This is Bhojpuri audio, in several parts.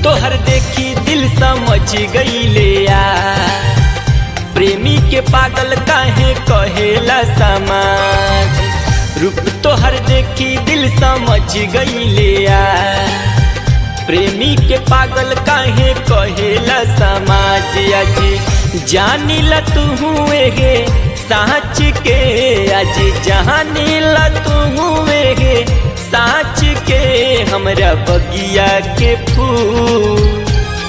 तोहर देखी दिल समझ गईले यार, प्रेमी के पागल काहे कहेला समाज। रूप तोहर देखी दिल समझ गईले यार, प्रेमी के पागल काहे कहेला समाज। आज जानिला तू हुए गे साँच के, आज जानिला तू हुए गे साँच के। हमरा बगिया के फूल,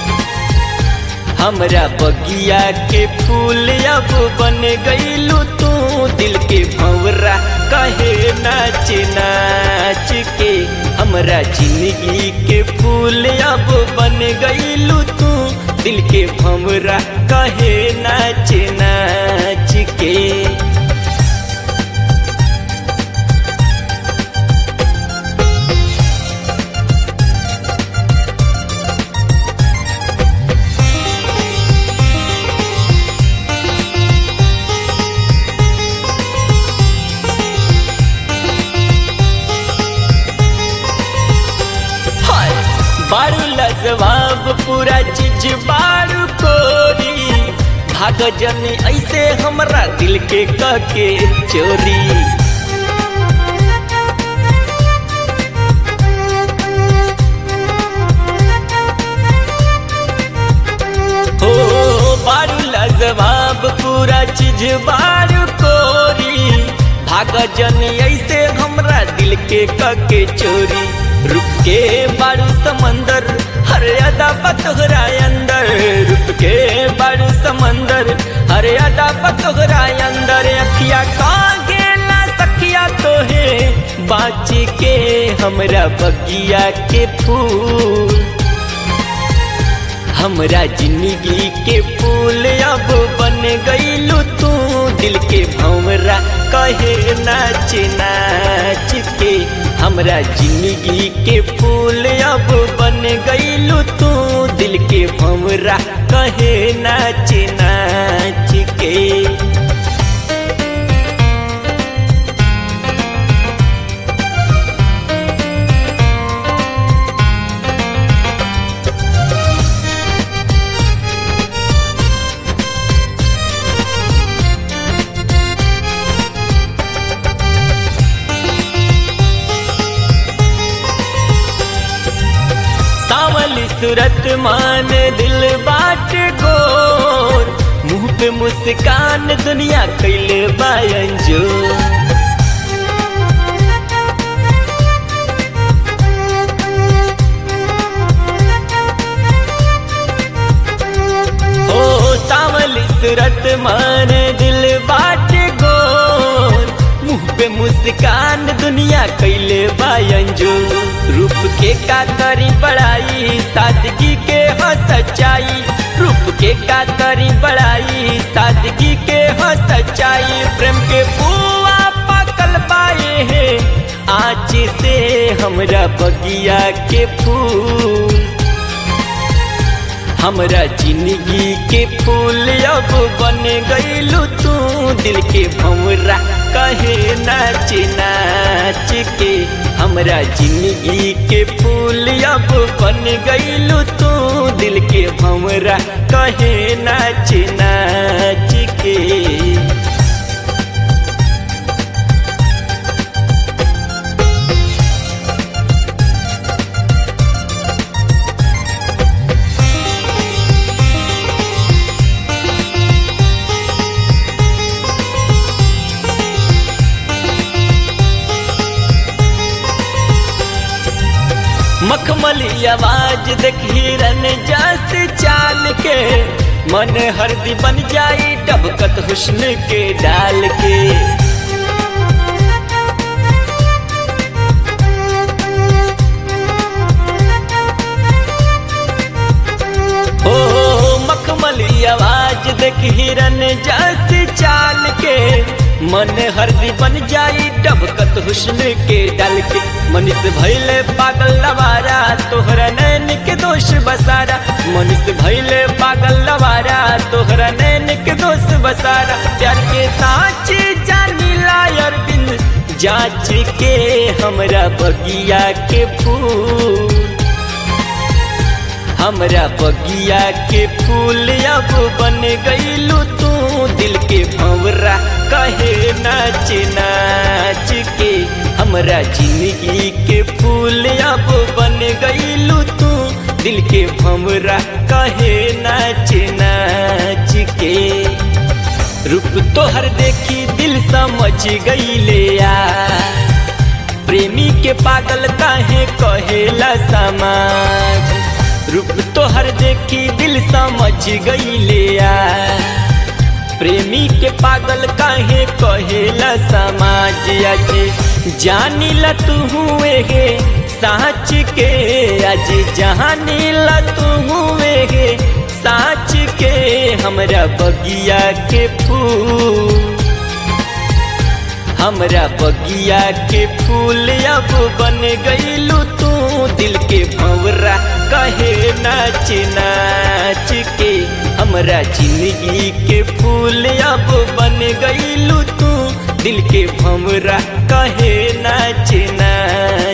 हमरा बगिया के फूल अब बन गईलू तू, दिल के भंवरा कहे नाच नाच के। हमरा जिंदगी के फूल अब बन गईलू तू, दिल के भंवरा कहे नाच नाच के। बारू लजवाब पूरा चीज बारू कोरी, भाग जनी ऐसे हमरा दिल के कके चोरी। हो बारू लजवाब पूरा चीज बारू कोरी, भाग जनी ऐसे हमरा दिल के कके चोरी। रुक के बारू समंदर हर अदा पतोहरा अंदर, रुक के बारू समंदर हर अदा पतोहरा अंदर। अखिया कागे ना सखिया तोहे बाच के, हमरा बगिया के फूल, हमरा जिंदगी के फूल अब बन गईलू तू, दिल के भंवरा कहे नाच नाच के। हमरा जिंदगी के फूल अब बन गईलू तू, दिल के भंवरा कहे नाच नाच के। सावली सूरत मान दिल बाट गोर, मुँह पे मुस्कान दुनिया कैले बायंजो। ओ सावली सूरत मान दिल बाट गोर, मुँह पे मुस्कान दुनिया कैले बायंजो। रूप के का करी बड़ाई सादगी के हो सच्चाई, रूप के का करी बड़ाई सादगी के हो सच्चाई। प्रेम के बुआ पकल पाए है आज से हमरा बगिया के फूल, हमरा जिंदगी के फूल अब बन गईलू तू, दिल के भंवरा कहे नाच नाच के। हमरा जिंदगी के फूल अब बन गईलू तू, दिल के भंवरा कहे नाच नाच के। मखमली आवाज देख हिरन जस चाल के, मन हरदी बन जाई डबकत हुस्न के डाल के। ओ मखमली आवाज देख हिरन जस चाल के, मन हरदी बन जाई डबकत हुस्न के डाल के। मनीष भैले पागल लवारा तोहरा नैन के दोष बसारा, मनीष भैले पागल लवारा तोहरा नैन के दोष बसारा। प्यार के साँच जानिला अरविंद जांच के, हमरा बगिया के फूल, हमरा बगिया के फूल अब बन गईलू तू, दिल के भंवरा कहे नाच नाच के। हमरा जिंदगी के फूल अब बन गईलू तू, दिल के भंवरा कहे नाच नाच के। रूप तोहर देखी दिल समझ गईले यार, प्रेमी के पागल काहे कहेला समाज। रूप तोहर देखी दिल समझ गईले यार, प्रेमी के पागल काहे कहेला समाज। आज जानिला तू हुए गे साच के, आज जानिला तू हुए गे साच के। हमरा बगिया के फूल, हमरा बगिया के फूल अब बन गईलू तू, दिल के भंवरा कहे नाच नाच के। हमरा जिंदगी के फूल अब बन गईलू तू, दिल के भंवरा कहे नाच नाच